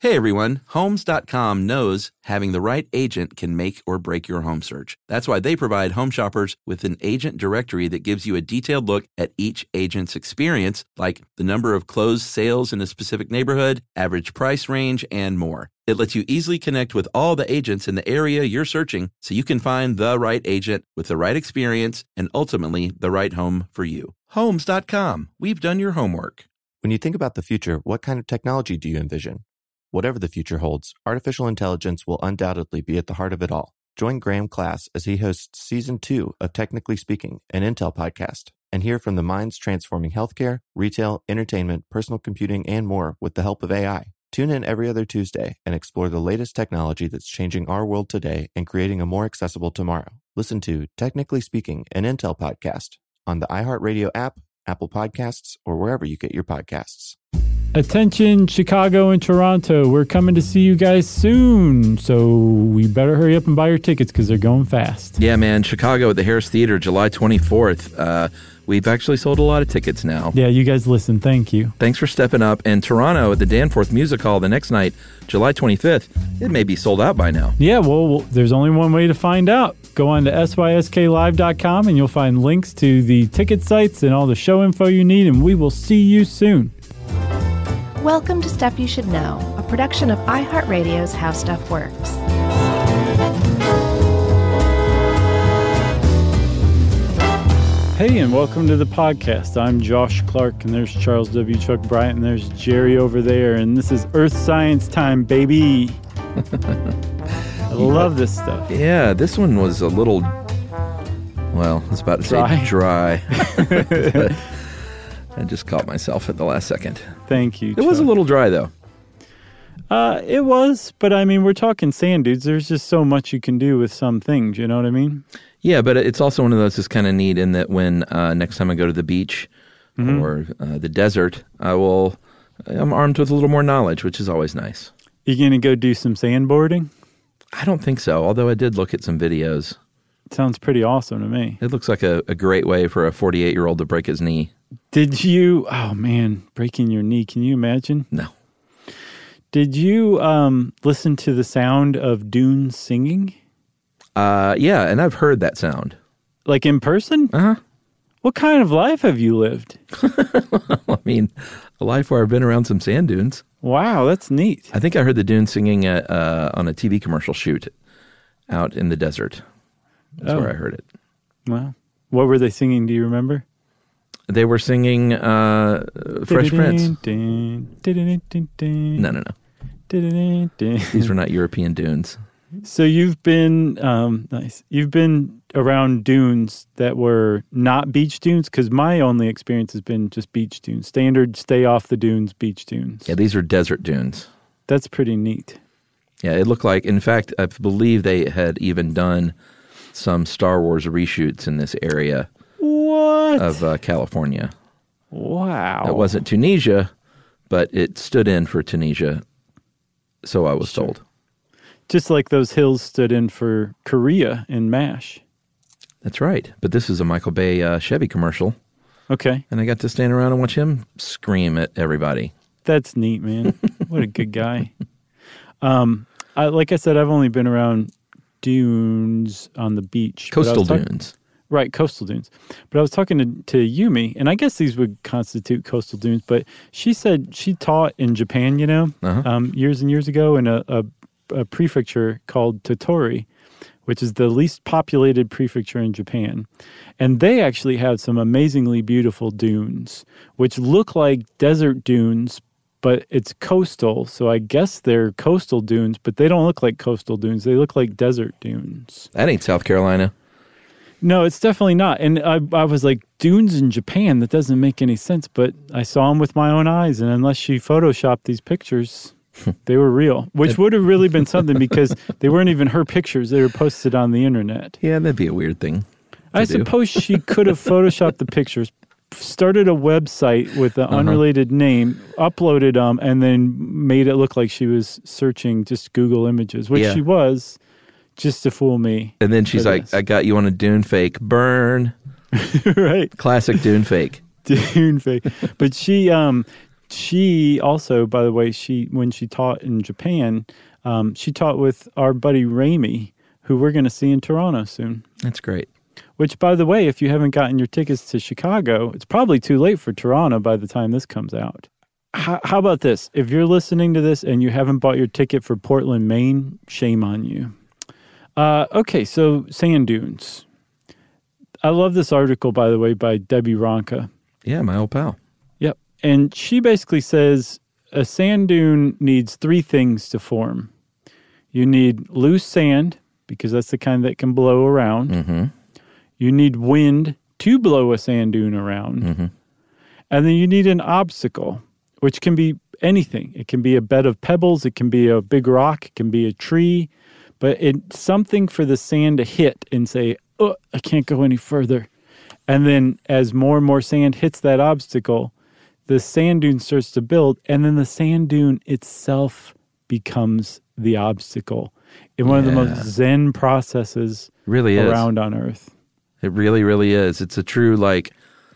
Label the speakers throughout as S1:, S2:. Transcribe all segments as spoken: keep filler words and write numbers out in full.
S1: Hey everyone, Homes dot com knows having the right agent can make or break your home search. That's why they provide home shoppers with an agent directory that gives you a detailed look at each agent's experience, like the number of closed sales in a specific neighborhood, average price range, and more. It lets you easily connect with all the agents in the area you're searching so you can find the right agent with the right experience and ultimately the right home for you. Homes dot com. We've done your homework.
S2: When you think about the future, what kind of technology do you envision? Whatever the future holds, artificial intelligence will undoubtedly be at the heart of it all. Join Graham Class as he hosts Season two of Technically Speaking, an Intel podcast, and hear from the minds transforming healthcare, retail, entertainment, personal computing, and more with the help of A I. Tune in every other Tuesday and explore the latest technology that's changing our world today and creating a more accessible tomorrow. Listen to Technically Speaking, an Intel podcast on the iHeartRadio app, Apple Podcasts, or wherever you get your podcasts.
S3: Attention, Chicago and Toronto. We're coming to see you guys soon. So we better hurry up and buy your tickets because they're going fast.
S1: Yeah, man. Chicago at the Harris Theater, July twenty-fourth. Uh, we've actually sold a lot of tickets now.
S3: Yeah, you guys listen. Thank you.
S1: Thanks for stepping up. And Toronto at the Danforth Music Hall the next night, July twenty-fifth. It may be sold out by now.
S3: Yeah, well, there's only one way to find out. Go on to S Y S K live dot com and you'll find links to the ticket sites and all the show info you need. And we will see you soon.
S4: Welcome to Stuff You Should Know, a production of iHeartRadio's How Stuff Works.
S3: Hey, and welcome to the podcast. I'm Josh Clark, and there's Charles W. Chuck Bryant, and there's Jerry over there, and this is Earth Science Time, baby. I love this stuff.
S1: Yeah, this one was a little, well, I was about to
S3: Dry?
S1: say dry. I just caught myself at the last second.
S3: Thank you,
S1: It Chuck. was a little dry, though.
S3: Uh, it was, but I mean, we're talking sand dudes. There's just so much you can do with some things, you know what I mean?
S1: Yeah, but it's also one of those that's kind of neat in that when uh, next time I go to the beach mm-hmm. or uh, the desert, I will, I'm armed with a little more knowledge, which is always nice.
S3: You going to go do some sandboarding?
S1: I don't think so, although I did look at some videos.
S3: It sounds pretty awesome to me.
S1: It looks like a, a great way for a forty-eight-year-old to break his knee.
S3: Did you, oh man, breaking your knee, can you imagine?
S1: No.
S3: Did you um, listen to the sound of dunes singing?
S1: Uh, yeah, and I've heard that sound.
S3: Like in person?
S1: Uh-huh.
S3: What kind of life have you lived?
S1: I mean, a life where I've been around some sand dunes.
S3: Wow, that's neat.
S1: I think I heard the dunes singing at, uh, on a T V commercial shoot out in the desert. That's oh. where I heard it.
S3: Wow. What were they singing? Do you remember?
S1: They were singing uh, Fresh Prince. No, no, no. These were not European dunes.
S3: So you've been, um, nice. You've been around dunes that were not beach dunes? Because my only experience has been just beach dunes. Standard, stay off the dunes, beach dunes.
S1: Yeah, these are desert dunes.
S3: That's pretty neat.
S1: Yeah, it looked like, in fact, I believe they had even done some Star Wars reshoots in this area.
S3: What?
S1: Of uh, California.
S3: Wow.
S1: It wasn't Tunisia, but it stood in for Tunisia, so I was sure. told.
S3: Just like those hills stood in for Korea in MASH.
S1: That's right. But this is a Michael Bay uh, Chevy commercial.
S3: Okay.
S1: And I got to stand around and watch him scream at everybody.
S3: That's neat, man. What a good guy. Um, I, like I said, I've only been around dunes on the beach.
S1: Coastal
S3: talk-
S1: dunes.
S3: Right, coastal dunes. But I was talking to, to Yumi, and I guess these would constitute coastal dunes, but she said she taught in Japan, you know, uh-huh. um, years and years ago in a, a, a prefecture called Tottori, which is the least populated prefecture in Japan. And they actually have some amazingly beautiful dunes, which look like desert dunes, but it's coastal. So I guess they're coastal dunes, but they don't look like coastal dunes. They look like desert dunes.
S1: That ain't South Carolina.
S3: No, it's definitely not. And I, I was like, dunes in Japan, that doesn't make any sense. But I saw them with my own eyes. And unless she photoshopped these pictures, they were real, which would have really been something because they weren't even her pictures. They were posted on the internet.
S1: Yeah, that'd be a weird thing.
S3: I
S1: do.
S3: suppose she could have photoshopped the pictures, started a website with an uh-huh. unrelated name, uploaded them, and then made it look like she was searching just Google images, which yeah. she was. Just to fool me.
S1: And then she's like, this. I got you on a dune fake. Burn.
S3: Right.
S1: Classic dune fake.
S3: Dune fake. But she um, she also, by the way, she when she taught in Japan, um, she taught with our buddy Rami, who we're going to see in Toronto soon.
S1: That's great.
S3: Which, by the way, if you haven't gotten your tickets to Chicago, it's probably too late for Toronto by the time this comes out. How, how about this? If you're listening to this and you haven't bought your ticket for Portland, Maine, shame on you. Uh, okay, so sand dunes. I love this article, by the way, by Debbie Ronka.
S1: Yeah, my old pal.
S3: Yep. And she basically says a sand dune needs three things to form. You need loose sand, because that's the kind that can blow around.
S1: Mm-hmm.
S3: You need wind to blow a sand dune around.
S1: Mm-hmm.
S3: And then you need an obstacle, which can be anything. It can be a bed of pebbles. It can be a big rock. It can be a tree. But it's something for the sand to hit and say, oh, I can't go any further. And then as more and more sand hits that obstacle, the sand dune starts to build. And then the sand dune itself becomes the obstacle in one yeah. of the most zen processes
S1: really
S3: around
S1: is.
S3: on Earth.
S1: It really, really is. It's a true, like,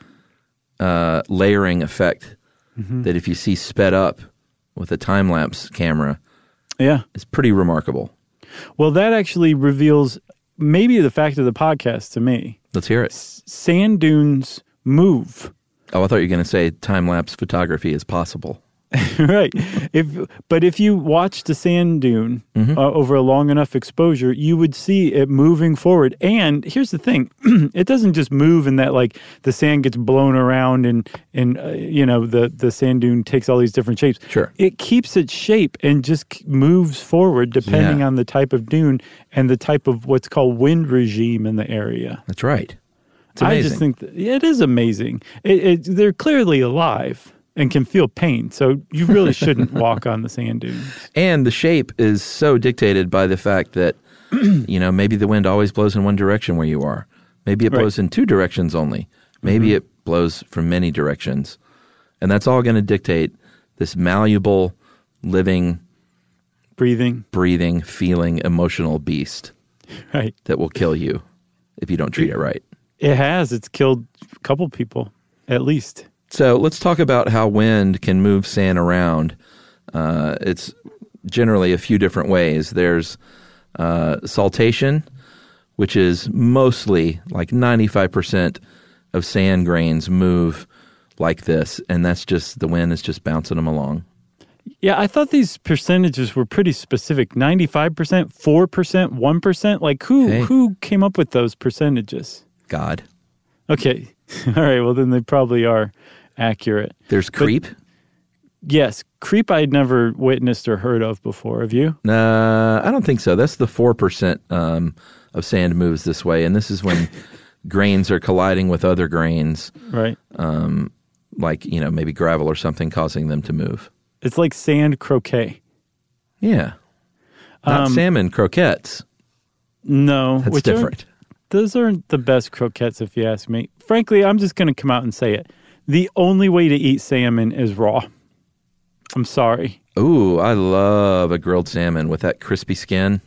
S1: uh, layering effect mm-hmm. that if you see sped up with a time-lapse camera,
S3: yeah,
S1: it's pretty remarkable.
S3: Well, that actually reveals maybe the fact of the podcast to me.
S1: Let's hear it.
S3: S- sand dunes move.
S1: Oh, I thought you were going to say time-lapse photography is possible.
S3: Right. If but if you watch the sand dune mm-hmm. uh, over a long enough exposure, you would see it moving forward. And here's the thing: it doesn't just move in that like the sand gets blown around and and uh, you know the the sand dune takes all these different shapes.
S1: Sure.
S3: It keeps its shape and just moves forward depending yeah. on the type of dune and the type of what's called wind regime in the area.
S1: That's right. It's amazing.
S3: I just think that, it is amazing. It, it, they're clearly alive and can feel pain, so you really shouldn't walk on the sand dunes.
S1: And the shape is so dictated by the fact that, you know, maybe the wind always blows in one direction where you are. Maybe it blows right. in two directions only. Maybe mm-hmm. it blows from many directions. And that's all going to dictate this malleable, living,
S3: breathing,
S1: breathing, feeling, emotional beast
S3: right.
S1: that will kill you if you don't treat it right.
S3: It has. It's killed a couple people, at least.
S1: So let's talk about how wind can move sand around. Uh, it's generally a few different ways. There's uh, saltation, which is mostly like ninety-five percent of sand grains move like this, and that's just the wind is just bouncing them along.
S3: Yeah, I thought these percentages were pretty specific. ninety-five percent, four percent, one percent. Like who hey. who came up with those percentages?
S1: God.
S3: Okay. All right. Well, then they probably are accurate.
S1: There's creep?
S3: But, yes. Creep I'd never witnessed or heard of before. Have you?
S1: Uh, I don't think so. That's the four percent um, of sand moves this way. And this is when grains are colliding with other grains.
S3: Right.
S1: Um, like, you know, maybe gravel or something causing them to move.
S3: It's like sand croquet.
S1: Yeah. Not um, salmon croquettes.
S3: No.
S1: That's different.
S3: Are, those aren't the best croquettes, if you ask me. Frankly, I'm just going to come out and say it. The only way to eat salmon is raw. I'm sorry.
S1: Ooh, I love a grilled salmon with that crispy skin.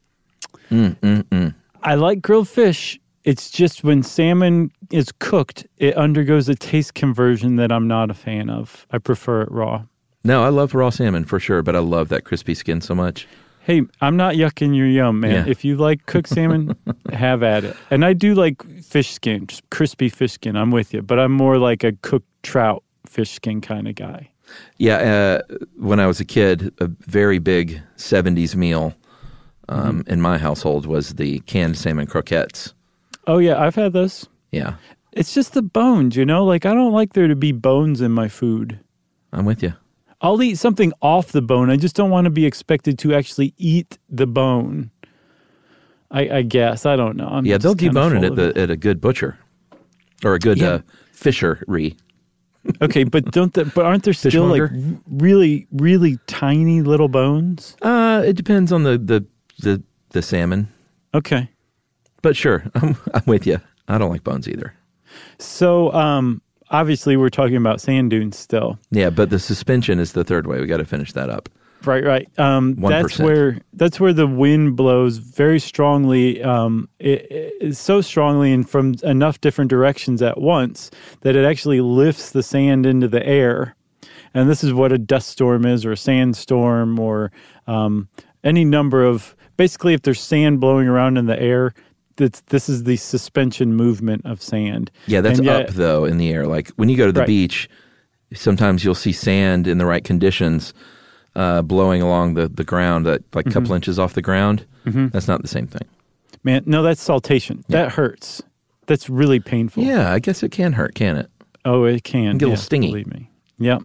S1: Mm, mm, mm.
S3: I like grilled fish. It's just when salmon is cooked, it undergoes a taste conversion that I'm not a fan of. I prefer it raw.
S1: No, I love raw salmon for sure, but I love that crispy skin so much.
S3: Hey, I'm not yucking your yum, man. Yeah. If you like cooked salmon, have at it. And I do like fish skin, just crispy fish skin. I'm with you. But I'm more like a cooked trout fish skin kind of guy.
S1: Yeah, uh, when I was a kid, a very big seventies meal um, mm-hmm. in my household was the canned salmon croquettes.
S3: Oh, yeah, I've had those.
S1: Yeah.
S3: It's just the bones, you know? Like, I don't like there to be bones in my food.
S1: I'm with you.
S3: I'll eat something off the bone. I just don't want to be expected to actually eat the bone. I, I guess. I don't know. I'm
S1: yeah, they'll debone it at, the, at a good butcher or a good yeah. uh, fishery.
S3: Okay, but don't the, but aren't there still like really, really tiny little bones?
S1: Uh, it depends on the, the, the, the salmon.
S3: Okay.
S1: But sure, I'm, I'm with you. I don't like bones either.
S3: So, um... obviously, we're talking about sand dunes still.
S1: Yeah, but the suspension is the third way. We got to finish that up.
S3: Right, right. Um,
S1: one percent.
S3: That's where that's where the wind blows very strongly, um, it, it, so strongly and from enough different directions at once that it actually lifts the sand into the air. And this is what a dust storm is, or a sandstorm, or um, any number of, basically if there's sand blowing around in the air, This, this is the suspension movement of sand.
S1: Yeah, that's
S3: yet,
S1: up, though, in the air. Like, when you go to the
S3: right.
S1: beach, sometimes you'll see sand in the right conditions uh, blowing along the, the ground, that, like a couple mm-hmm. inches off the ground. Mm-hmm. That's not the same thing.
S3: Man, no, that's saltation. Yeah. That hurts. That's really painful.
S1: Yeah, I guess it can hurt, can it?
S3: Oh, it can.
S1: It can get
S3: yeah,
S1: a little stingy.
S3: Believe me. Yep.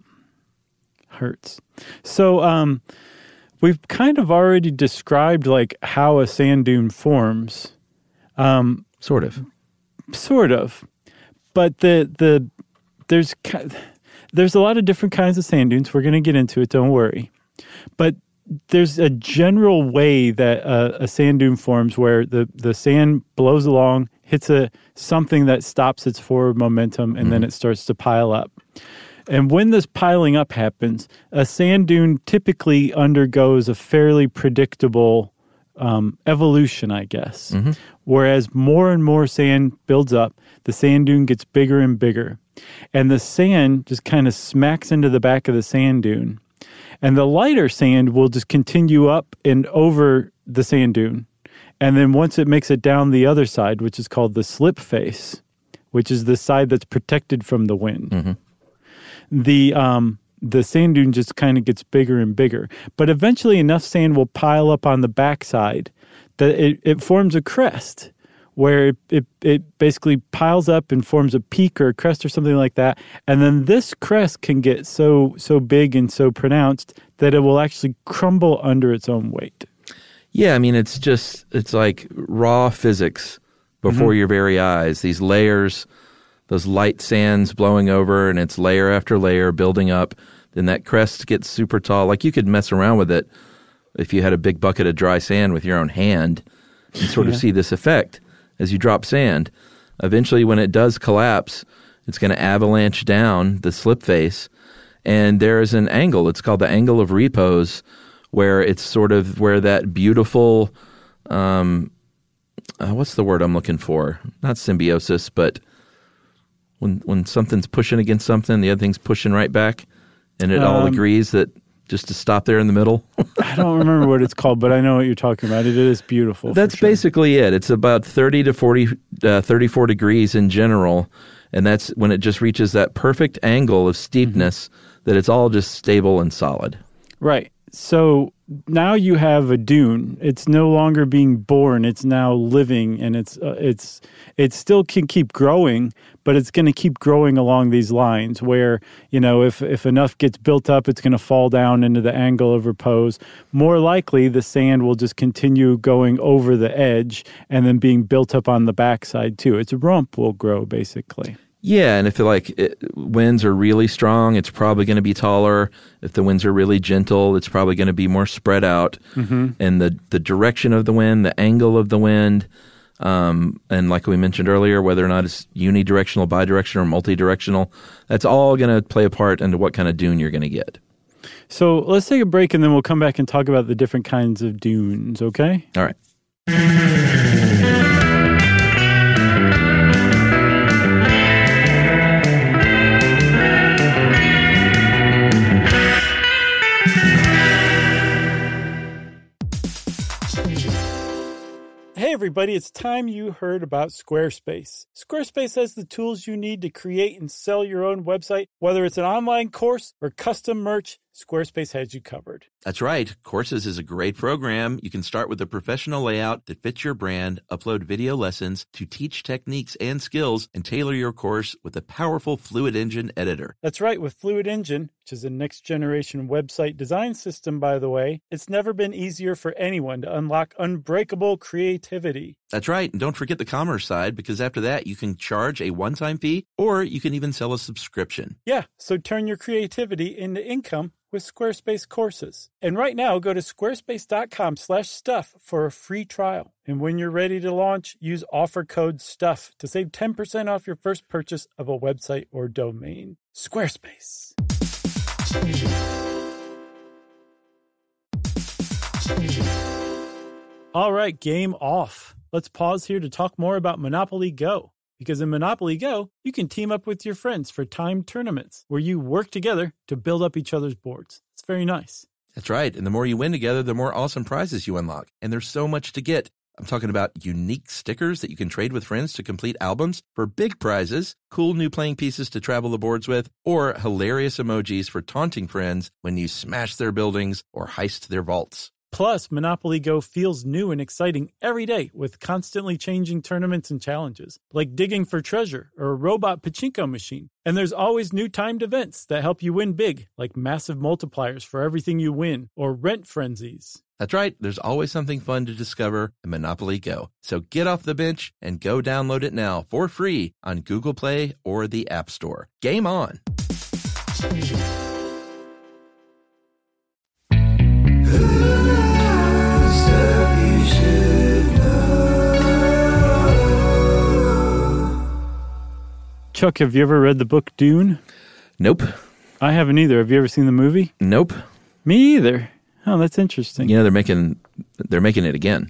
S3: Hurts. So, um, we've kind of already described, like, how a sand dune forms. Um,
S1: sort of,
S3: sort of, but the the there's there's a lot of different kinds of sand dunes. We're going to get into it. Don't worry, but there's a general way that a, a sand dune forms where the the sand blows along, hits a something that stops its forward momentum, and mm-hmm. then it starts to pile up. And when this piling up happens, a sand dune typically undergoes a fairly predictable Um, evolution, I guess. Mm-hmm. Whereas more and more sand builds up, the sand dune gets bigger and bigger. And the sand just kind of smacks into the back of the sand dune. And the lighter sand will just continue up and over the sand dune. And then once it makes it down the other side, which is called the slip face, which is the side that's protected from the wind, mm-hmm. the um, the sand dune just kind of gets bigger and bigger. But eventually enough sand will pile up on the backside that it, it forms a crest where it, it, it basically piles up and forms a peak or a crest or something like that. And then this crest can get so so big and so pronounced that it will actually crumble under its own weight.
S1: Yeah, I mean, it's just, it's like raw physics before mm-hmm. your very eyes. These layers, those light sands blowing over, and it's layer after layer building up. Then that crest gets super tall. Like, you could mess around with it if you had a big bucket of dry sand with your own hand and sort yeah. of see this effect as you drop sand. Eventually, when it does collapse, it's going to avalanche down the slip face, and there is an angle. It's called the angle of repose, where it's sort of where that beautiful, um, uh, what's the word I'm looking for? Not symbiosis, but when when something's pushing against something, the other thing's pushing right back. And it um, all agrees that just to stop there in the middle.
S3: I don't remember what it's called, but I know what you're talking about. It is beautiful.
S1: That's
S3: sure.
S1: basically it. It's about thirty to forty, uh, thirty-four degrees in general. And that's when it just reaches that perfect angle of steepness mm-hmm. that it's all just stable and solid.
S3: Right. So now you have a dune. It's no longer being born. It's now living, and it's uh, it's it still can keep growing, but it's going to keep growing along these lines where, you know, if, if enough gets built up, it's going to fall down into the angle of repose. More likely, the sand will just continue going over the edge and then being built up on the backside, too. Its rump will grow, basically.
S1: Yeah, and if like it, winds are really strong, it's probably going to be taller. If the winds are really gentle, it's probably going to be more spread out. Mm-hmm. And the, the direction of the wind, the angle of the wind, um, and like we mentioned earlier, whether or not it's unidirectional, bidirectional, or multidirectional, that's all going to play a part into what kind of dune you're going to get.
S3: So let's take a break, and then we'll come back and talk about the different kinds of dunes, okay?
S1: All right.
S3: Hey everybody, it's time you heard about Squarespace. Squarespace has the tools you need to create and sell your own website. Whether it's an online course or custom merch, Squarespace has you covered.
S1: That's right. Courses is a great program. You can start with a professional layout that fits your brand, upload video lessons to teach techniques and skills, and tailor your course with a powerful Fluid Engine editor.
S3: That's right. With Fluid Engine, which is a next-generation website design system, by the way, it's never been easier for anyone to unlock unbreakable creativity.
S1: That's right. And don't forget the commerce side, because after that, you can charge a one-time fee, or you can even sell a subscription.
S3: Yeah, so turn your creativity into income with Squarespace courses. And right now, go to squarespace.com slash stuff for a free trial. And when you're ready to launch, use offer code STUFF to save ten percent off your first purchase of a website or domain. Squarespace. All right, game off. Let's pause here to talk more about Monopoly Go. Because in Monopoly Go, you can team up with your friends for timed tournaments where you work together to build up each other's boards. It's very nice.
S1: That's right. And the more you win together, the more awesome prizes you unlock. And there's so much to get. I'm talking about unique stickers that you can trade with friends to complete albums for big prizes, cool new playing pieces to travel the boards with, or hilarious emojis for taunting friends when you smash their buildings or heist their vaults.
S3: Plus, Monopoly Go feels new and exciting every day with constantly changing tournaments and challenges, like digging for treasure or a robot pachinko machine. And there's always new timed events that help you win big, like massive multipliers for everything you win or rent frenzies.
S1: That's right. There's always something fun to discover in Monopoly Go. So get off the bench and go download it now for free on Google Play or the App Store. Game on!
S3: Chuck, have you ever read the book Dune?
S1: Nope.
S3: I haven't either. Have you ever seen the movie?
S1: Nope.
S3: Me either. Oh, that's interesting.
S1: You know, they're making they're making it again.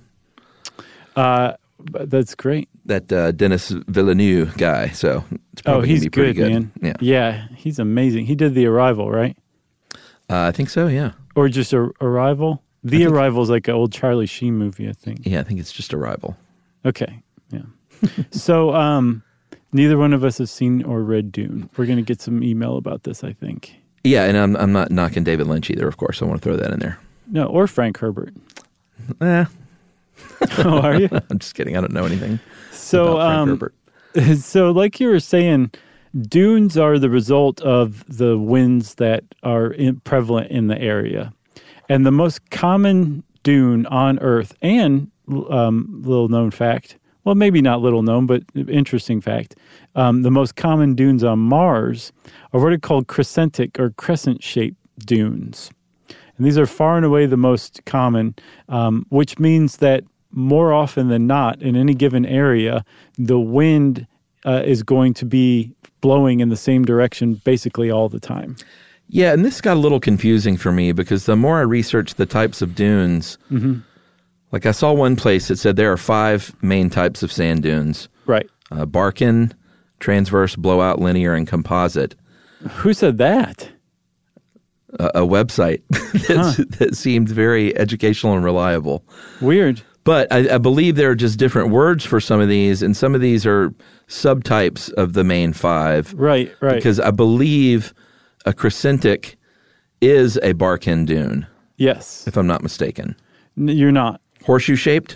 S3: Uh, that's great.
S1: That uh, Denis Villeneuve guy. So it's probably
S3: oh, he's
S1: gonna be pretty
S3: good,
S1: good,
S3: man.
S1: Yeah,
S3: yeah, he's amazing. He did The Arrival, right?
S1: Uh, I think so. Yeah.
S3: Or just a, Arrival. The think, Arrival is like an old Charlie Sheen movie, I think.
S1: Yeah, I think it's just Arrival.
S3: Okay. Yeah. so, um, neither one of us have seen or read Dune. We're going to get some email about this, I think.
S1: Yeah, and I'm I'm not knocking David Lynch either, of course. I want to throw that in there.
S3: No, or Frank Herbert.
S1: Eh.
S3: Oh, are you?
S1: I'm just kidding. I don't know anything
S3: so,
S1: about Frank
S3: um,
S1: Herbert.
S3: So, like you were saying, dunes are the result of the winds that are in, prevalent in the area. And the most common dune on Earth, and um, little known fact, well, maybe not little known, but interesting fact, um, the most common dunes on Mars are what are called crescentic or crescent-shaped dunes. And these are far and away the most common, um, which means that more often than not, in any given area, the wind uh, is going to be blowing in the same direction basically all the time.
S1: Yeah, and this got a little confusing for me because the more I researched the types of dunes, mm-hmm. like I saw one place that said there are five main types of sand dunes.
S3: Right.
S1: Uh, Barken, transverse, blowout, linear, and composite.
S3: Who said that?
S1: A, a website that, huh. that seemed very educational and reliable.
S3: Weird.
S1: But I, I believe there are just different words for some of these, and some of these are subtypes of the main five.
S3: Right, right.
S1: Because I believe a crescentic is a Barken dune.
S3: Yes.
S1: If I'm not mistaken.
S3: N- you're not.
S1: Horseshoe-shaped?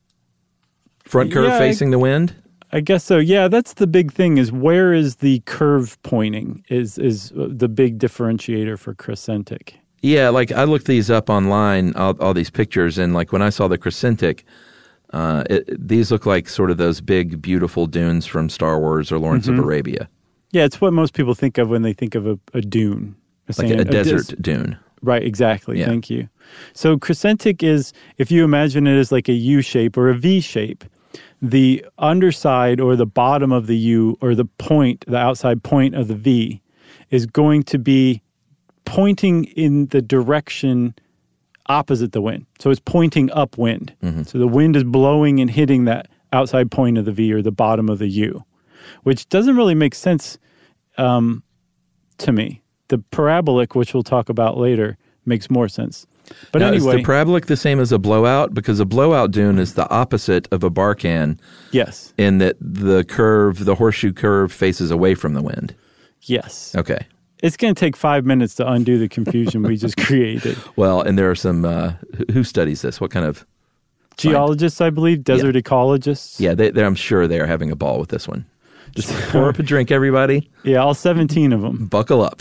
S1: Front curve
S3: yeah,
S1: facing
S3: I,
S1: the wind?
S3: I guess so. Yeah, that's the big thing is where is the curve pointing is is the big differentiator for crescentic.
S1: Yeah, like I looked these up online, all, all these pictures, and like when I saw the crescentic, uh, it, these look like sort of those big, beautiful dunes from Star Wars or Lawrence mm-hmm. of Arabia.
S3: Yeah, it's what most people think of when they think of a, a dune. A
S1: like
S3: sand,
S1: a, a desert
S3: a dis-
S1: dune.
S3: Right, exactly.
S1: Yeah.
S3: Thank you. So crescentic is, if you imagine it as like a U shape or a V shape, the underside or the bottom of the U or the point, the outside point of the V is going to be pointing in the direction opposite the wind. So it's pointing upwind. Mm-hmm. So the wind is blowing and hitting that outside point of the V or the bottom of the U, which doesn't really make sense um, to me. The parabolic, which we'll talk about later, makes more sense. But
S1: now,
S3: anyway,
S1: is the parabolic the same as a blowout? Because a blowout dune is the opposite of a Barken.
S3: Yes.
S1: In that the curve, the horseshoe curve, faces away from the wind.
S3: Yes.
S1: Okay.
S3: It's going to take five minutes to undo the confusion we just created.
S1: Well, and there are some, uh, who studies this? What kind of?
S3: Geologists, I believe, desert yeah. ecologists.
S1: Yeah, they, I'm sure they're having a ball with this one. Just pour up a drink, everybody.
S3: Yeah, all seventeen of them.
S1: Buckle up.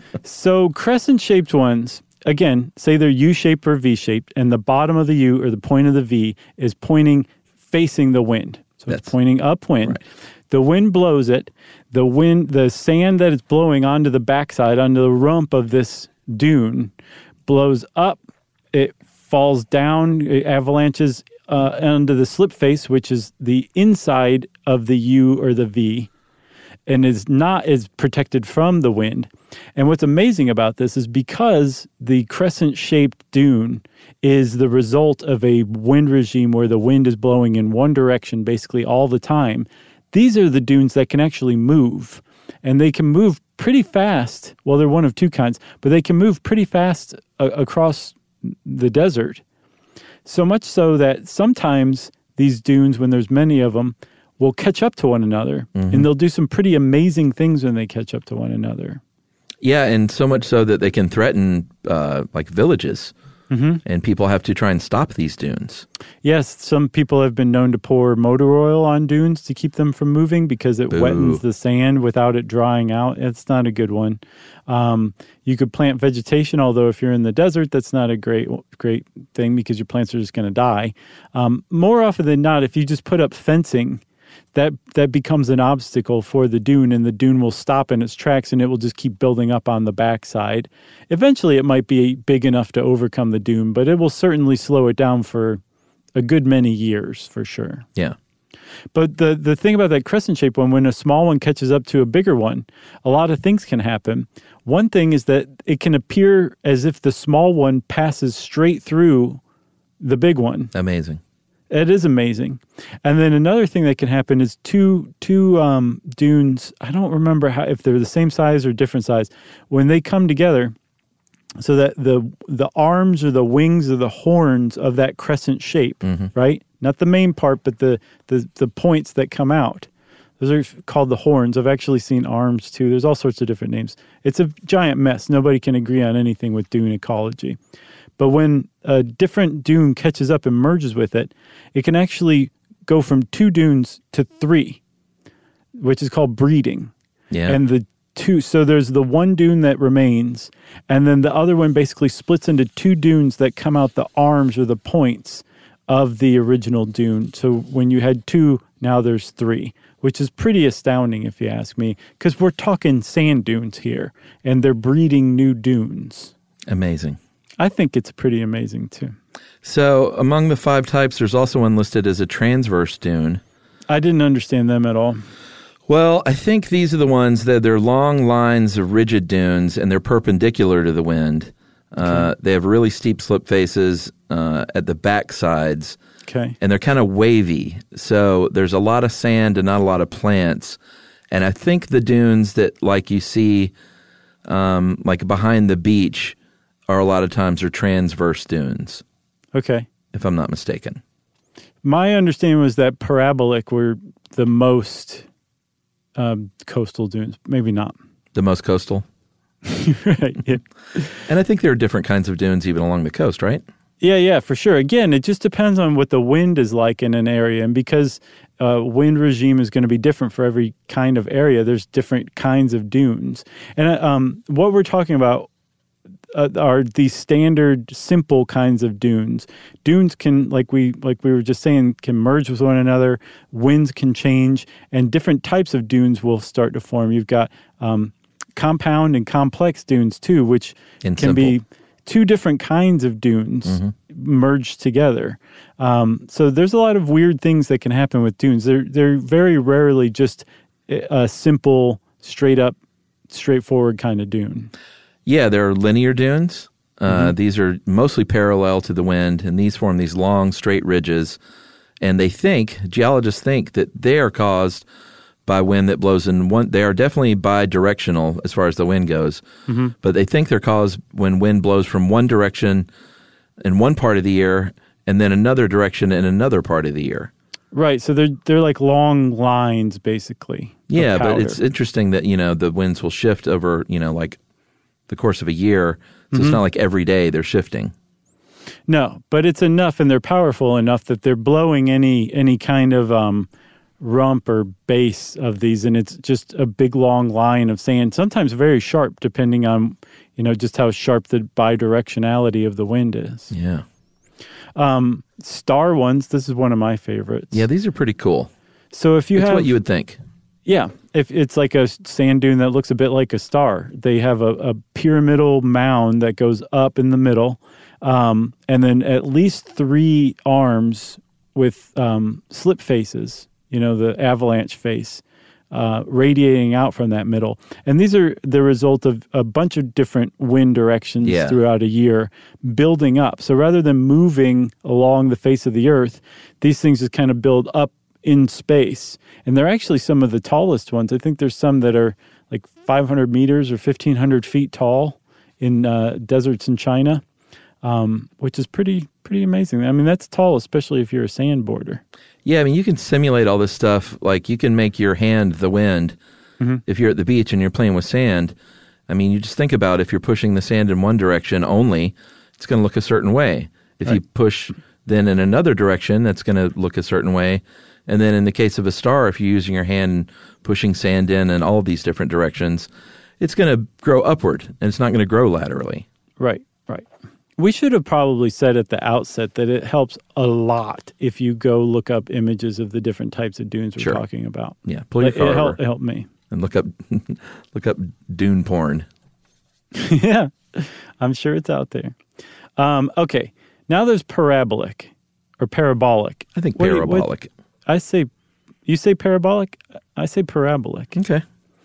S3: So crescent-shaped ones, again, say they're U-shaped or V-shaped, and the bottom of the U or the point of the V is pointing facing the wind. So That's, it's pointing upwind. Right. The wind blows it. The wind, the sand that is blowing onto the backside, onto the rump of this dune, blows up. It falls down, it avalanches uh, onto the slip face, which is the inside of the U or the V, and is not is protected from the wind. And what's amazing about this is because the crescent-shaped dune is the result of a wind regime where the wind is blowing in one direction basically all the time, these are the dunes that can actually move. And they can move pretty fast. Well, they're one of two kinds, but they can move pretty fast a- across the desert. So much so that sometimes these dunes, when there's many of them, will catch up to one another. Mm-hmm. And they'll do some pretty amazing things when they catch up to one another.
S1: Yeah, and so much so that they can threaten uh, like villages. Mm-hmm. And people have to try and stop these dunes.
S3: Yes, some people have been known to pour motor oil on dunes to keep them from moving because it
S1: Boo.
S3: wettens the sand without it drying out. It's not a good one. Um, you could plant vegetation, although if you're in the desert, that's not a great great thing because your plants are just going to die. Um, more often than not, if you just put up fencing, that that becomes an obstacle for the dune, and the dune will stop in its tracks, and it will just keep building up on the backside. Eventually, it might be big enough to overcome the dune, but it will certainly slow it down for a good many years, for sure.
S1: Yeah.
S3: But the, the thing about that crescent-shaped one, when a small one catches up to a bigger one, a lot of things can happen. One thing is that it can appear as if the small one passes straight through the big one.
S1: Amazing.
S3: It is amazing. And then another thing that can happen is two two um, dunes, I don't remember how if they're the same size or different size, when they come together, so that the the arms or the wings or the horns of that crescent shape, mm-hmm. right? Not the main part, but the, the, the points that come out. Those are called the horns. I've actually seen arms too. There's all sorts of different names. It's a giant mess. Nobody can agree on anything with dune ecology. But when a different dune catches up and merges with it, it can actually go from two dunes to three, which is called breeding.
S1: Yeah.
S3: And the two, so there's the one dune that remains, and then the other one basically splits into two dunes that come out the arms or the points of the original dune. So when you had two, now there's three, which is pretty astounding if you ask me, because we're talking sand dunes here, and they're breeding new dunes.
S1: Amazing.
S3: I think it's pretty amazing, too.
S1: So among the five types, there's also one listed as a transverse dune.
S3: I didn't understand them at all.
S1: Well, I think these are the ones that they're long lines of rigid dunes, and they're perpendicular to the wind. Okay. Uh, they have really steep slip faces uh, at the back sides,
S3: okay.
S1: and they're kind of wavy. So there's a lot of sand and not a lot of plants. And I think the dunes that, like you see, um, like behind the beach, are a lot of times are transverse dunes.
S3: Okay.
S1: If I'm not mistaken.
S3: My understanding was that parabolic were the most um, coastal dunes. Maybe not.
S1: The most coastal?
S3: Right. Yeah.
S1: And I think there are different kinds of dunes even along the coast, right?
S3: Yeah, yeah, for sure. Again, it just depends on what the wind is like in an area. And because uh, wind regime is going to be different for every kind of area, there's different kinds of dunes. And um, what we're talking about Uh, are these standard, simple kinds of dunes. Dunes can, like we like we were just saying, can merge with one another. Winds can change, and different types of dunes will start to form. You've got um, compound and complex dunes too, which
S1: and
S3: can
S1: simple.
S3: be two different kinds of dunes mm-hmm. merged together. Um, so there's a lot of weird things that can happen with dunes. They're they're very rarely just a simple, straight up, straightforward kind of dune.
S1: Yeah, there are linear dunes. Uh,
S3: mm-hmm.
S1: These are mostly parallel to the wind, and these form these long, straight ridges. And they think, geologists think, that they are caused by wind that blows in one. They are definitely bidirectional as far as the wind goes, mm-hmm. but they think they're caused when wind blows from one direction in one part of the year and then another direction in another part of the year.
S3: Right, so they're they're like long lines, basically.
S1: Yeah, but it's interesting that, you know, the winds will shift over, you know, like the course of a year, so mm-hmm. it's not like every day they're shifting.
S3: No, but it's enough, and they're powerful enough that they're blowing any any kind of um, rump or base of these, and it's just a big long line of sand, sometimes very sharp, depending on, you know, just how sharp the bidirectionality of the wind is.
S1: Yeah.
S3: Um, star ones, this is one of my favorites.
S1: Yeah, these are pretty cool.
S3: So if you
S1: it's
S3: have...
S1: what you would think.
S3: Yeah, if it's like a sand dune that looks a bit like a star. They have a, a pyramidal mound that goes up in the middle, um, and then at least three arms with um, slip faces, you know, the avalanche face, uh, radiating out from that middle. And these are the result of a bunch of different wind directions
S1: yeah.
S3: throughout a year building up. So rather than moving along the face of the earth, these things just kind of build up in space. And they're actually some of the tallest ones. I think there's some that are like five hundred meters or fifteen hundred feet tall in uh, deserts in China, um, which is pretty pretty amazing. I mean, that's tall, especially if you're a sandboarder.
S1: Yeah, I mean, you can simulate all this stuff. Like, you can make your hand the wind. Mm-hmm. If you're at the beach and you're playing with sand, I mean, you just think about if you're pushing the sand in one direction only, it's going to look a certain way. If right. you push then in another direction, that's going to look a certain way. And then in the case of a star, if you're using your hand pushing sand in in all of these different directions, it's going to grow upward, and it's not going to grow laterally.
S3: Right, right. We should have probably said at the outset that it helps a lot if you go look up images of the different types of dunes we're
S1: sure.
S3: talking about.
S1: Yeah, pull your phone
S3: it,
S1: over.
S3: helped, it helped me.
S1: And look up, look up dune porn.
S3: Yeah, I'm sure it's out there. Um, okay, now there's parabolic or parabolic.
S1: I think
S3: what
S1: parabolic.
S3: You, what, I say, you say parabolic? I say parabolic.
S1: Okay.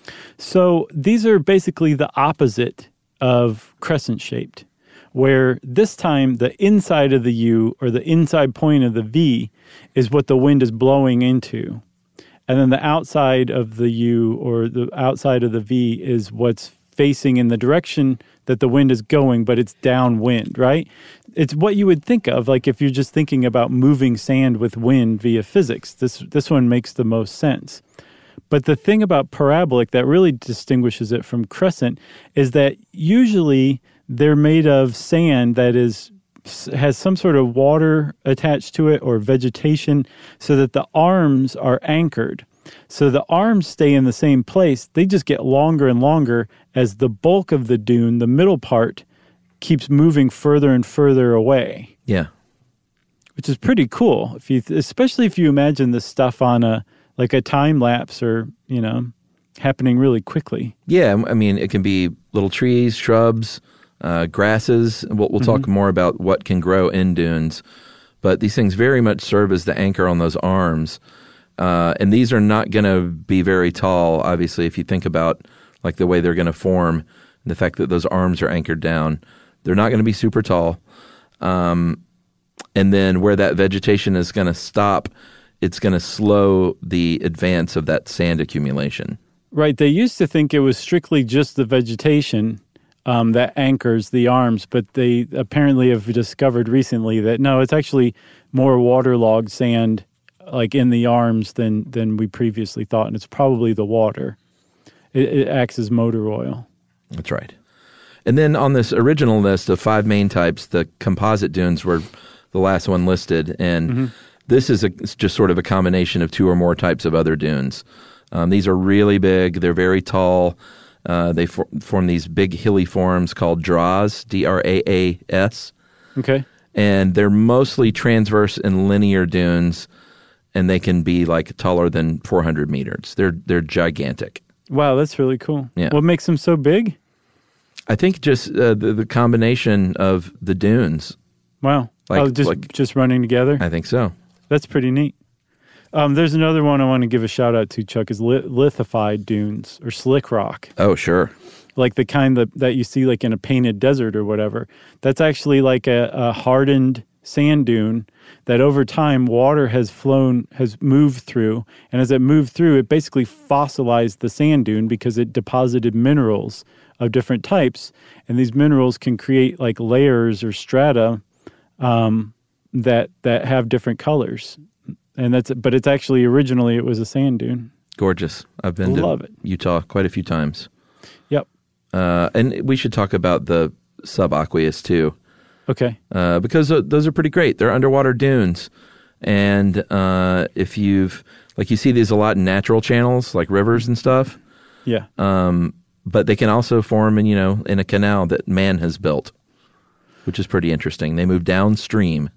S3: So these are basically the opposite of crescent-shaped, where this time the inside of the U or the inside point of the V is what the wind is blowing into. And then the outside of the U or the outside of the V is what's facing in the direction that the wind is going, but it's downwind, right? It's what you would think of, like if you're just thinking about moving sand with wind via physics. This this one makes the most sense. But the thing about parabolic that really distinguishes it from crescent is that usually they're made of sand that is has some sort of water attached to it or vegetation so that the arms are anchored. So the arms stay in the same place. They just get longer and longer as the bulk of the dune, the middle part, keeps moving further and further away.
S1: Yeah.
S3: Which is pretty cool, if you, especially if you imagine this stuff on a like a time lapse or, you know, happening really quickly.
S1: Yeah, I mean, it can be little trees, shrubs, uh, grasses. We'll, we'll talk mm-hmm. more about what can grow in dunes. But these things very much serve as the anchor on those arms. Uh, and these are not going to be very tall, obviously, if you think about like the way they're going to form and the fact that those arms are anchored down. They're not going to be super tall. Um, and then where that vegetation is going to stop, it's going to slow the advance of that sand accumulation.
S3: Right. They used to think it was strictly just the vegetation um, that anchors the arms, but they apparently have discovered recently that, no, it's actually more waterlogged sand like in the arms than, than we previously thought, and it's probably the water. It, it acts as motor oil.
S1: That's right. And then on this original list of five main types, the composite dunes were the last one listed, and mm-hmm. this is a, just sort of a combination of two or more types of other dunes. Um, these are really big. They're very tall. Uh, they for, form these big hilly forms called draws, D R A A S.
S3: Okay.
S1: And they're mostly transverse and linear dunes, and they can be like taller than four hundred meters. They're they're gigantic.
S3: Wow, that's really cool.
S1: Yeah.
S3: What makes them so big?
S1: I think just uh, the, the combination of the dunes.
S3: Wow.
S1: Like,
S3: oh, just
S1: like,
S3: just running together?
S1: I think so.
S3: That's pretty neat. Um, there's another one I want to give a shout out to, Chuck, is li- lithified dunes or slick rock.
S1: Oh, sure.
S3: Like the kind that, that you see like in a painted desert or whatever. That's actually like a, a hardened sand dune that over time water has flown, has moved through. And as it moved through, it basically fossilized the sand dune because it deposited minerals of different types. And these minerals can create like layers or strata um, that that have different colors. And that's, but it's actually originally it was a sand dune.
S1: Gorgeous. I've been
S3: Love
S1: to
S3: it.
S1: Utah quite a few times.
S3: Yep.
S1: Uh, and we should talk about the subaqueous too.
S3: Okay.
S1: Uh, because uh, those are pretty great. They're underwater dunes. And uh, if you've, like you see these a lot in natural channels, like rivers and stuff.
S3: Yeah.
S1: Um, but they can also form in, you know, in a canal that man has built, which is pretty interesting. They move downstream.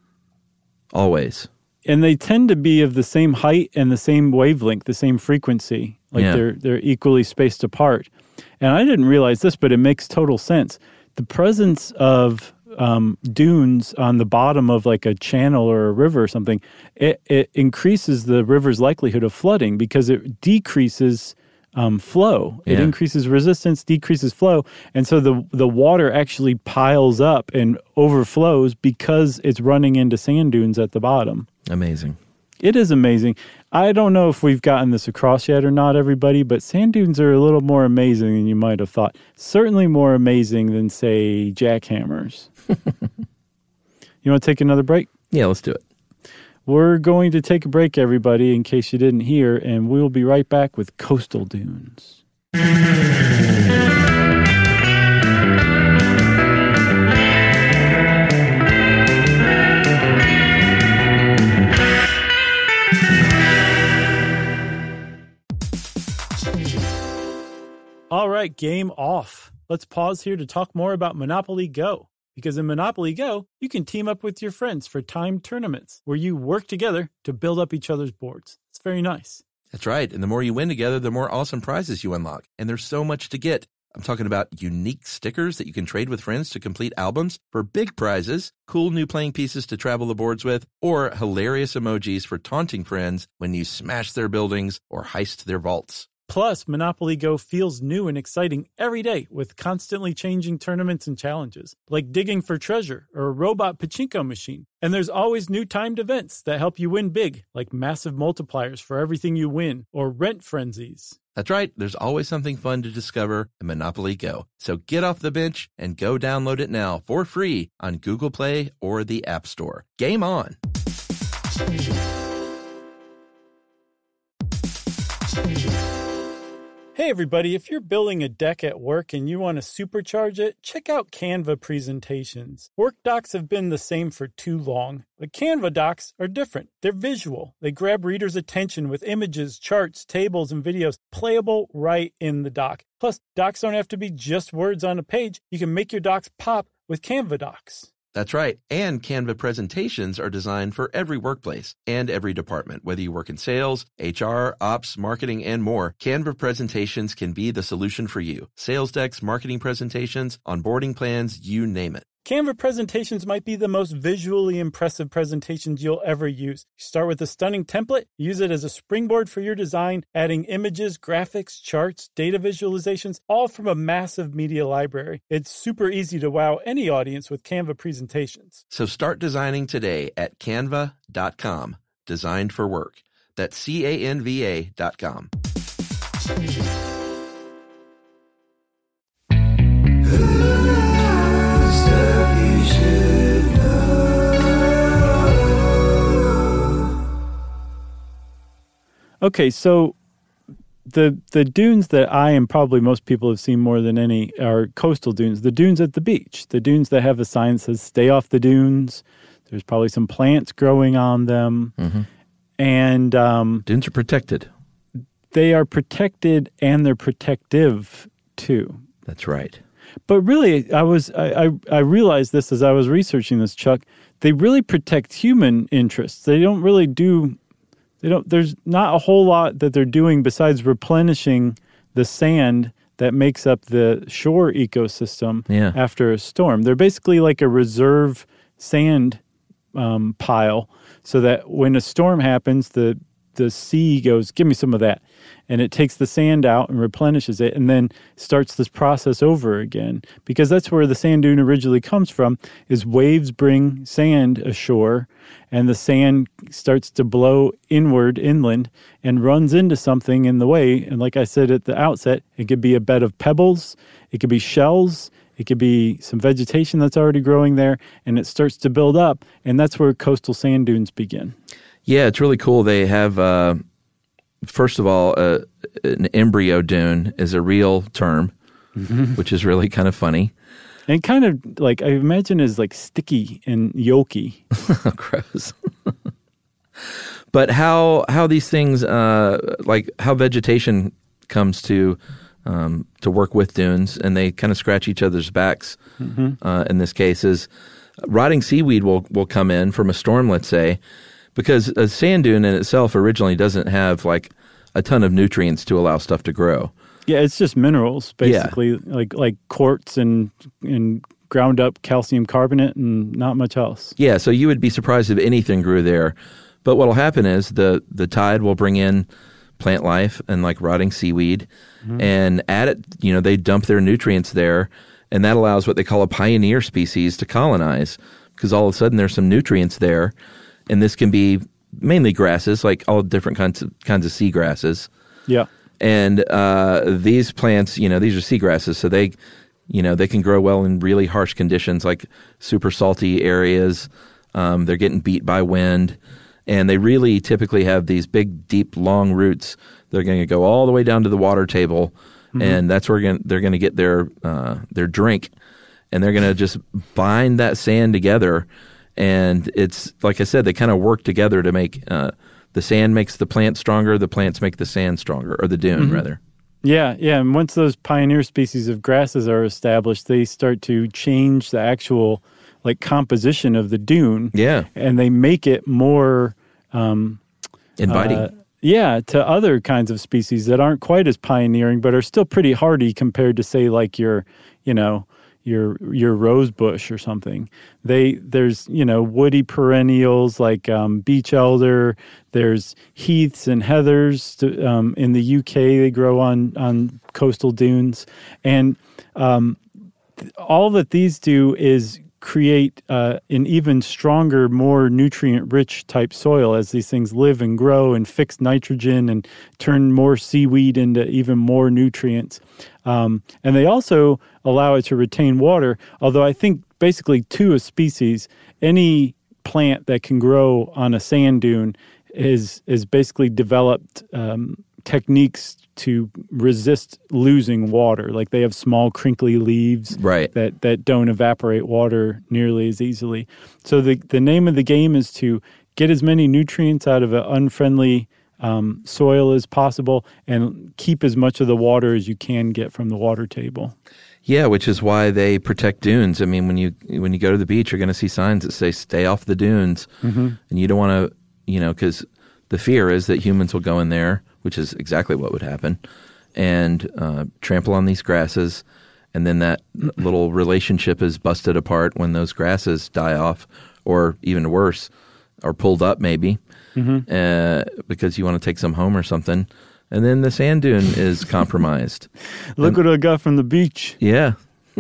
S1: Always.
S3: And they tend to be of the same height and the same wavelength, the same frequency. Like
S1: yeah.
S3: they're they're equally spaced apart. And I didn't realize this, but it makes total sense. The presence of um, dunes on the bottom of like a channel or a river or something, it, it increases the river's likelihood of flooding because it decreases um, flow. It
S1: yeah.
S3: increases resistance, decreases flow. And so the, the water actually piles up and overflows because it's running into sand dunes at the bottom.
S1: Amazing.
S3: It is amazing. I don't know if we've gotten this across yet or not, everybody, but sand dunes are a little more amazing than you might have thought. Certainly more amazing than, say, jackhammers. You want to take another break?
S1: Yeah, let's do it.
S3: We're going to take a break, everybody, in case you didn't hear, and we'll be right back with Coastal Dunes. All right, game off. Let's pause here to talk more about Monopoly Go. Because in Monopoly Go, you can team up with your friends for timed tournaments where you work together to build up each other's boards. It's very nice.
S1: That's right. And the more you win together, the more awesome prizes you unlock. And there's so much to get. I'm talking about unique stickers that you can trade with friends to complete albums for big prizes, cool new playing pieces to travel the boards with, or hilarious emojis for taunting friends when you smash their buildings or heist their vaults.
S3: Plus, Monopoly Go feels new and exciting every day with constantly changing tournaments and challenges, like digging for treasure or a robot pachinko machine. And there's always new timed events that help you win big, like massive multipliers for everything you win or rent frenzies.
S1: That's right. There's always something fun to discover in Monopoly Go. So get off the bench and go download it now for free on Google Play or the App Store. Game on!
S3: Hey everybody, if you're building a deck at work and you want to supercharge it, check out Canva presentations. Work docs have been the same for too long, but Canva docs are different. They're visual. They grab readers' attention with images, charts, tables, and videos playable right in the doc. Plus, docs don't have to be just words on a page. You can make your docs pop with Canva docs.
S1: That's right. And Canva presentations are designed for every workplace and every department. Whether you work in sales, H R, ops, marketing, and more, Canva presentations can be the solution for you. Sales decks, marketing presentations, onboarding plans, you name it.
S3: Canva presentations might be the most visually impressive presentations you'll ever use. You start with a stunning template, use it as a springboard for your design, adding images, graphics, charts, data visualizations, all from a massive media library. It's super easy to wow any audience with Canva presentations.
S1: So start designing today at canva dot com. Designed for work. That's C A N V A dot com.
S3: Okay, so the the dunes that I and probably most people have seen more than any are coastal dunes, the dunes at the beach, the dunes that have a sign that says stay off the dunes. There's probably some plants growing on them.
S1: Mm-hmm.
S3: And um,
S1: dunes are protected.
S3: They are protected and they're protective too.
S1: That's right.
S3: But really, I was I, I, I realized this as I was researching this, Chuck. They really protect human interests. They don't really do... They don't. There's not a whole lot that they're doing besides replenishing the sand that makes up the shore ecosystem
S1: yeah.
S3: after a storm. They're basically like a reserve sand um, pile, so that when a storm happens, the the sea goes, give me some of that. And it takes the sand out and replenishes it and then starts this process over again. Because that's where the sand dune originally comes from, is waves bring sand ashore and the sand starts to blow inward, inland, and runs into something in the way. And like I said at the outset, it could be a bed of pebbles, it could be shells, it could be some vegetation that's already growing there, and it starts to build up. And that's where coastal sand dunes begin.
S1: Yeah, it's really cool. They have... Uh... First of all, uh, an embryo dune is a real term, mm-hmm. which is really kind of funny.
S3: And kind of like, I imagine is like sticky and yolky.
S1: Gross. But how how these things, uh, like how vegetation comes to um, to work with dunes, and they kind of scratch each other's backs. Mm-hmm. Uh, in this case, is rotting seaweed will will come in from a storm, let's say. Because a sand dune in itself originally doesn't have like a ton of nutrients to allow stuff to grow.
S3: Yeah, it's just minerals, basically, yeah. like like quartz and and ground up calcium carbonate and not much else.
S1: Yeah, so you would be surprised if anything grew there. But what will happen is the the tide will bring in plant life and like rotting seaweed mm-hmm. and add it, you know, they dump their nutrients there, and that allows what they call a pioneer species to colonize because all of a sudden there's some nutrients there. And this can be mainly grasses, like all different kinds of, kinds of sea grasses.
S3: Yeah.
S1: And uh, these plants, you know, these are seagrasses, so they, you know, they can grow well in really harsh conditions, like super salty areas. Um, they're getting beat by wind, and they really typically have these big, deep, long roots. They're going to go all the way down to the water table, mm-hmm. and that's where gonna, they're going to get their uh, their drink, and they're going to just bind that sand together. And it's like I said, they kind of work together to make. Uh, The sand makes the plant stronger. The plants make the sand stronger, or the dune, mm-hmm. rather.
S3: Yeah, yeah. And once those pioneer species of grasses are established, they start to change the actual like composition of the dune.
S1: Yeah.
S3: And they make it more um,
S1: inviting.
S3: Uh, yeah, to other kinds of species that aren't quite as pioneering, but are still pretty hardy compared to, say, like your, you know, your your rose bush or something. They there's you know woody perennials like um, beech elder. There's heaths and heathers. To, um, in the U K, they grow on on coastal dunes, and um, th- all that these do is create uh, an even stronger, more nutrient-rich type soil as these things live and grow and fix nitrogen and turn more seaweed into even more nutrients. Um, and they also allow it to retain water, although I think basically to a species, any plant that can grow on a sand dune is, is basically developed um, techniques to resist losing water. Like they have small crinkly leaves
S1: right.
S3: that, that don't evaporate water nearly as easily. So the, the name of the game is to get as many nutrients out of an unfriendly um, soil as possible and keep as much of the water as you can get from the water table.
S1: Yeah, which is why they protect dunes. I mean, when you when you go to the beach, you're going to see signs that say "Stay off the dunes," mm-hmm. and you don't want to, you know, because the fear is that humans will go in there, which is exactly what would happen, and uh, trample on these grasses, and then that little relationship is busted apart when those grasses die off, or even worse, are pulled up maybe, mm-hmm. uh, because you want to take some home or something. And then the sand dune is compromised.
S3: Look and, what I got from the beach.
S1: Yeah.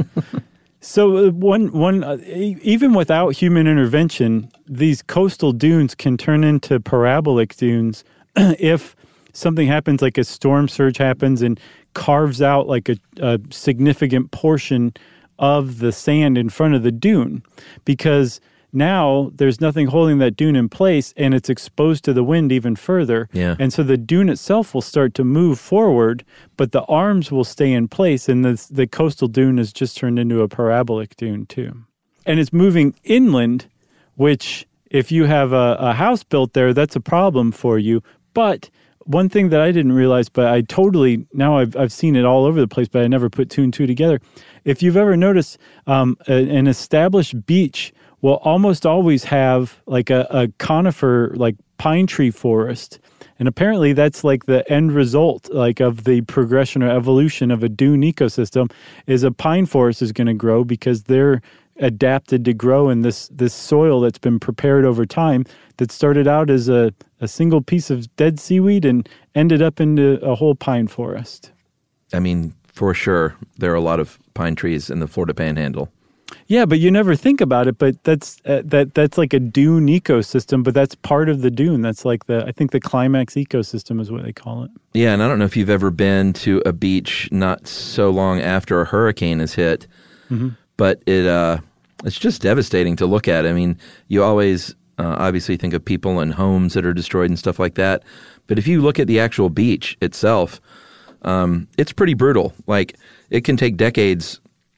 S3: So uh, one one uh, even without human intervention, these coastal dunes can turn into parabolic dunes if something happens, like a storm surge happens and carves out like a, a significant portion of the sand in front of the dune, because now there's nothing holding that dune in place and it's exposed to the wind even further.
S1: Yeah.
S3: And so the dune itself will start to move forward, but the arms will stay in place, and the, the coastal dune is just turned into a parabolic dune too. And it's moving inland, which if you have a, a house built there, that's a problem for you. But one thing that I didn't realize, but I totally, now I've I've seen it all over the place, but I never put two and two together. If you've ever noticed, um, a, an established beach will almost always have like a, a conifer, like pine tree forest. And apparently that's like the end result, like of the progression or evolution of a dune ecosystem, is a pine forest is going to grow because they're adapted to grow in this this soil that's been prepared over time, that started out as a, a single piece of dead seaweed and ended up into a whole pine forest.
S1: I mean, for sure, there are a lot of pine trees in the Florida Panhandle.
S3: Yeah, but you never think about it. But that's uh, that that's like a dune ecosystem. But that's part of the dune. That's like the I think the climax ecosystem is what they call it.
S1: Yeah, and I don't know if you've ever been to a beach not so long after a hurricane has hit, mm-hmm. but it uh, it's just devastating to look at. I mean, you always uh, obviously think of people and homes that are destroyed and stuff like that. But if you look at the actual beach itself, um, it's pretty brutal. Like, it can take decades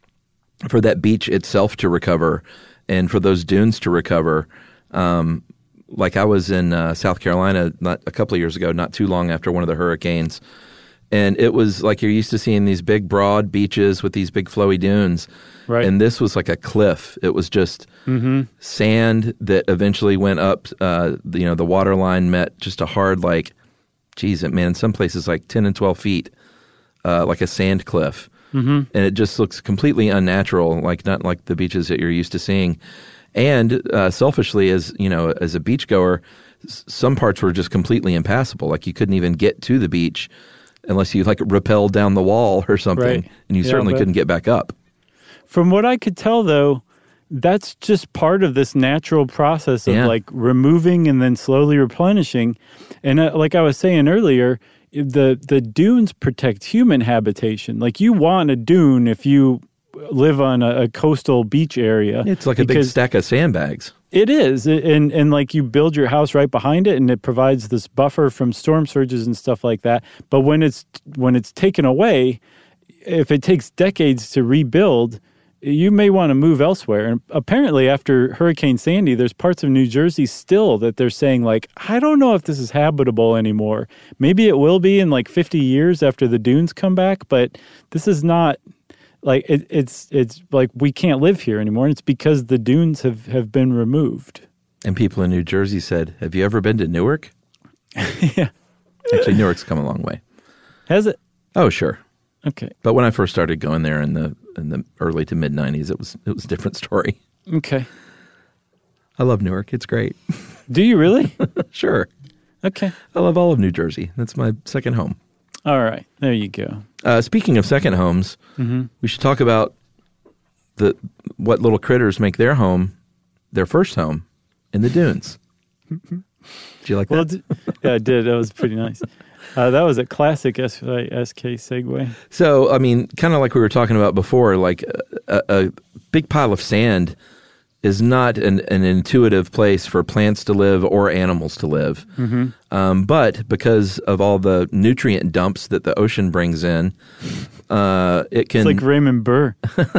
S1: for that beach itself to recover and for those dunes to recover. Um, like I was in uh, South Carolina not a couple of years ago, not too long after one of the hurricanes. And it was like you're used to seeing these big, broad beaches with these big flowy dunes.
S3: Right.
S1: And this was like a cliff. It was just mm-hmm. sand that eventually went up. Uh, you know, the water line met just a hard, like, geez, man, in some places like ten and twelve feet, uh, like a sand cliff. Mm-hmm. And it just looks completely unnatural, like not like the beaches that you're used to seeing. And uh, selfishly, as you know, as a beachgoer, s- some parts were just completely impassable. Like you couldn't even get to the beach unless you like rappelled down the wall or something,
S3: right.
S1: and you
S3: yeah,
S1: certainly couldn't get back up.
S3: From what I could tell, though, that's just part of this natural process of
S1: Yeah.
S3: like removing and then slowly replenishing. And uh, like I was saying earlier, the the dunes protect human habitation. Like you want a dune if you live on a, a coastal beach area.
S1: It's like a big
S3: because
S1: stack of sandbags.
S3: It is. And, and like you build your house right behind it and it provides this buffer from storm surges and stuff like that. But when it's when it's taken away, if it takes decades to rebuild, you may want to move elsewhere. And apparently after Hurricane Sandy, there's parts of New Jersey still that they're saying like, I don't know if this is habitable anymore. Maybe it will be in like fifty years after the dunes come back, but this is not like it, it's it's like we can't live here anymore. And it's because the dunes have, have been removed.
S1: And people in New Jersey said, have you ever been to Newark?
S3: Yeah.
S1: Actually, Newark's come a long way.
S3: Has it?
S1: Oh, sure.
S3: Okay.
S1: But when I first started going there in the in the early to mid nineties, it was it was a different story.
S3: Okay.
S1: I love Newark. It's great.
S3: Do you really?
S1: Sure.
S3: Okay.
S1: I love all of New Jersey. That's my second home.
S3: All right. There you go.
S1: Uh, speaking of second homes,
S3: Mm-hmm.
S1: we should talk about the what little critters make their home their first home in the dunes. Did you like
S3: Well,
S1: that?
S3: d- yeah, I did. That was pretty nice. Uh, that was a classic S K segue.
S1: So, I mean, kind of like we were talking about before, like a, a big pile of sand is not an, an intuitive place for plants to live or animals to live.
S3: Mm-hmm.
S1: Um, but because of all the nutrient dumps that the ocean brings in, uh, it can
S3: It's like Raymond Burr.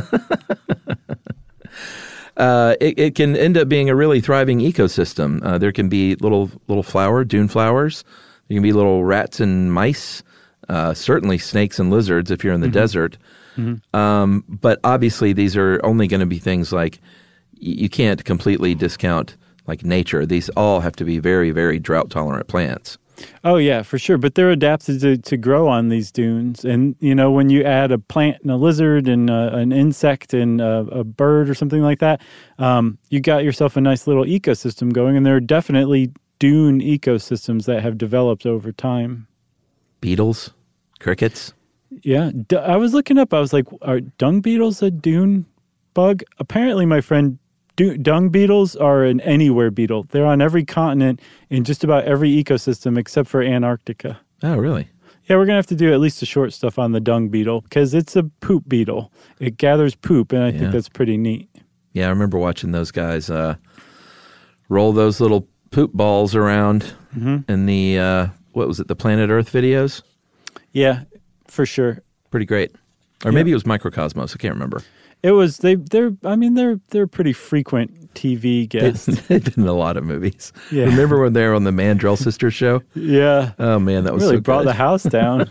S1: uh, it, it can end up being a really thriving ecosystem. Uh, there can be little little flower, dune flowers. There can be little rats and mice, uh, certainly snakes and lizards if you're in the
S3: Mm-hmm.
S1: desert.
S3: Mm-hmm.
S1: Um, but obviously these are only going to be things like y- you can't completely discount like nature. These all have to be very, very drought-tolerant plants.
S3: Oh, yeah, for sure. But they're adapted to, to grow on these dunes. And, you know, when you add a plant and a lizard and uh, an insect and a, a bird or something like that, um, you got yourself a nice little ecosystem going. And there are definitely dune ecosystems that have developed over time.
S1: Beetles, crickets.
S3: Yeah. D- I was looking up, I was like, are dung beetles a dune bug? Apparently, my friend, du- dung beetles are an anywhere beetle. They're on every continent in just about every ecosystem except for Antarctica.
S1: Oh, really?
S3: Yeah, we're going to have to do at least a short stuff on the dung beetle because it's a poop beetle. It gathers poop, and I
S1: Yeah.
S3: think that's pretty neat.
S1: Yeah, I remember watching those guys uh, roll those little poop balls around
S3: Mm-hmm.
S1: in the, uh, what was it, the Planet Earth videos?
S3: Yeah, for sure.
S1: Pretty great. Or maybe it was Microcosmos. I can't remember.
S3: It was, they, they're, I mean, they're, they're pretty frequent T V guests.
S1: They've been in a lot of movies.
S3: Yeah.
S1: Remember when they were on the Mandrell Sisters show?
S3: Yeah.
S1: Oh, man, that was
S3: really
S1: so
S3: brought
S1: good.
S3: the house down.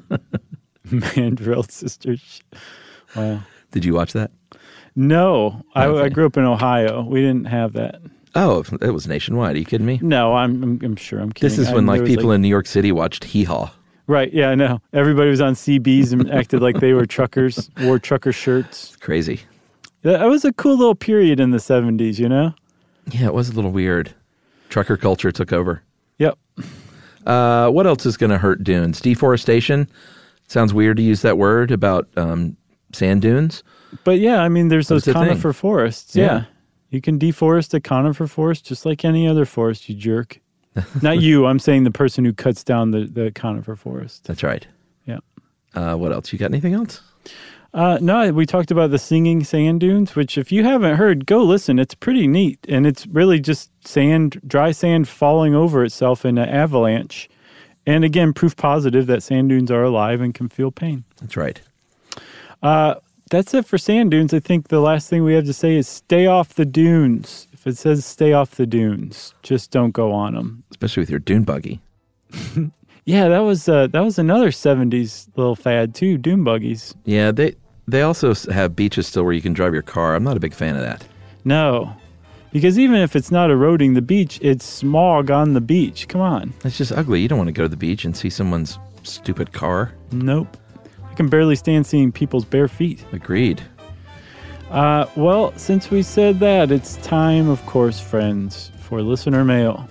S3: Mandrill Sisters. Wow.
S1: Did you watch that?
S3: No, I,
S1: Okay.
S3: I grew up in Ohio. We didn't have that.
S1: Oh, it was nationwide. Are you kidding me?
S3: No, I'm, I'm, I'm sure I'm kidding.
S1: This is
S3: I-
S1: when
S3: there
S1: like
S3: was,
S1: people in New York City watched Hee Haw.
S3: Right, yeah, I know. Everybody was on C Bs and acted like they were truckers, wore trucker shirts.
S1: Crazy.
S3: That was a cool little period in the seventies, you know?
S1: Yeah, it was a little weird. Trucker culture took over.
S3: Yep.
S1: Uh, what else is going to hurt dunes? Deforestation. Sounds weird to use that word about um, sand dunes.
S3: But yeah, I mean, there's those
S1: That's a thing.
S3: conifer forests.
S1: Yeah.
S3: Yeah. You can deforest a conifer forest just like any other forest, you jerk. Not you, I'm saying the person who cuts down the, the conifer forest.
S1: That's right.
S3: Yeah.
S1: Uh, what else? You got anything else?
S3: Uh, no, we talked about the singing sand dunes, which if you haven't heard, go listen. It's pretty neat. And it's really just sand, dry sand falling over itself in an avalanche. And again, proof positive that sand dunes are alive and can feel pain.
S1: That's right.
S3: Uh, that's it for sand dunes. I think the last thing we have to say is stay off the dunes. If it says stay off the dunes, just don't go on them.
S1: Especially with your dune buggy.
S3: Yeah, that was uh, that was another seventies little fad too, dune buggies.
S1: Yeah, they they also s- have beaches still where you can drive your car. I'm not a big fan of that.
S3: No, because even if it's not eroding the beach, it's smog on the beach. Come on.
S1: It's just ugly. You don't want to go to the beach and see someone's stupid car.
S3: Nope. I can barely stand seeing people's bare feet.
S1: Agreed.
S3: Uh, well, since we said that, it's time, of course, friends, for listener mail.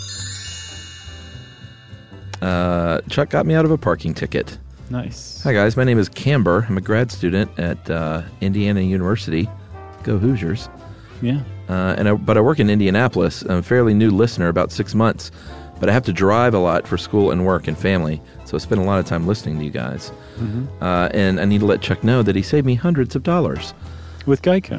S1: Uh, Chuck got me out of a parking ticket.
S3: Nice.
S1: Hi, guys. My name is Camber. I'm a grad student at uh, Indiana University. Go Hoosiers.
S3: Yeah.
S1: Uh, and I, but I work in Indianapolis. I'm a fairly new listener, about six months. But I have to drive a lot for school and work and family, so I spend a lot of time listening to you guys. Mm-hmm. Uh, and I need to let Chuck know that he saved me hundreds of dollars.
S3: With Geico.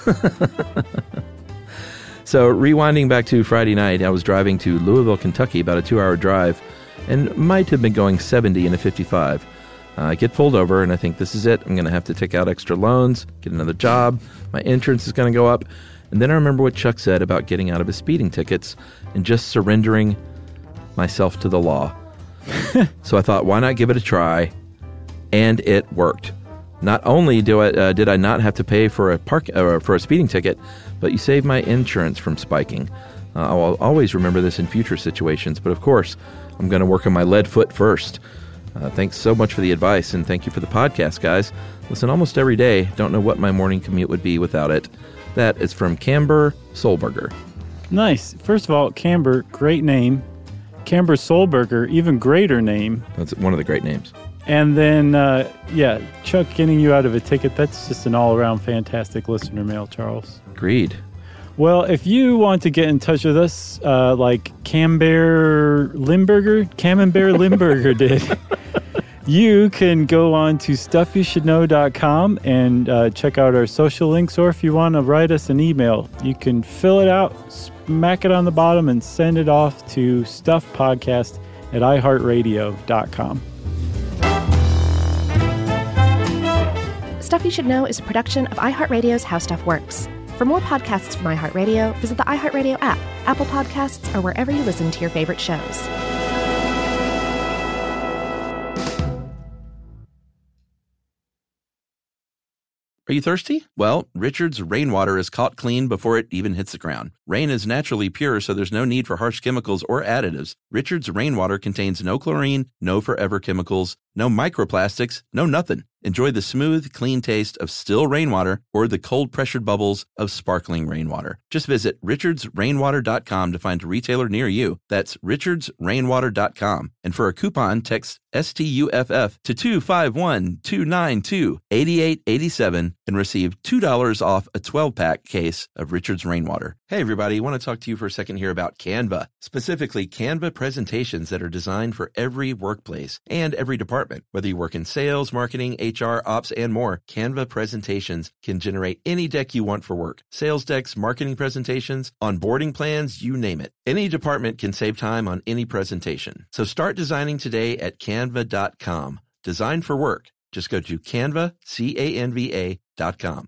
S1: So rewinding back to Friday night, I was driving to Louisville, Kentucky, about a two-hour drive, and might have been going seventy in a fifty-five. Uh, I get pulled over, and I think this is it. I'm going to have to take out extra loans, get another job. My insurance is going to go up. And then I remember what Chuck said about getting out of his speeding tickets and just surrendering myself to the law. So I thought, why not give it a try? And it worked. Not only do I, uh, did I not have to pay for a park uh, for a speeding ticket, but you saved my insurance from spiking. Uh, I'll always remember this in future situations, but of course, I'm going to work on my lead foot first. Uh, thanks so much for the advice, and thank you for the podcast, guys. Listen almost every day. Don't know what my morning commute would be without it. That is from Camber Solberger.
S3: Nice. First of all, Camber, great name. Camber Solberger, even greater name.
S1: That's one of the great names.
S3: And then, uh, yeah, Chuck getting you out of a ticket, that's just an all-around fantastic listener mail, Charles.
S1: Agreed.
S3: Well, if you want to get in touch with us, uh, like Camber Limburger, Camembert Limburger did, you can go on to stuff you should know dot com and uh, check out our social links, or if you want to write us an email, you can fill it out, smack it on the bottom, and send it off to stuffpodcast at i heart radio dot com.
S4: Stuff You Should Know is a production of iHeartRadio's How Stuff Works. For more podcasts from iHeartRadio, visit the iHeartRadio app, Apple Podcasts, or wherever you listen to your favorite shows.
S1: Are you thirsty? Well, Richard's rainwater is caught clean before it even hits the ground. Rain is naturally pure, so there's no need for harsh chemicals or additives. Richard's rainwater contains no chlorine, no forever chemicals, no microplastics, no nothing. Enjoy the smooth, clean taste of still rainwater or the cold-pressured bubbles of sparkling rainwater. Just visit richards rainwater dot com to find a retailer near you. That's richards rainwater dot com. And for a coupon, text S T U F F to two five one, two nine two, eight eight eight seven and receive two dollars off a twelve-pack case of Richard's Rainwater. Hey, everybody. I want to talk to you for a second here about Canva, specifically Canva presentations that are designed for every workplace and every department. Whether you work in sales, marketing, H R, ops, and more, Canva presentations can generate any deck you want for work. Sales decks, marketing presentations, onboarding plans, you name it. Any department can save time on any presentation. So start designing today at canva dot com. Design for work. Just go to canva, C A N V A dot com.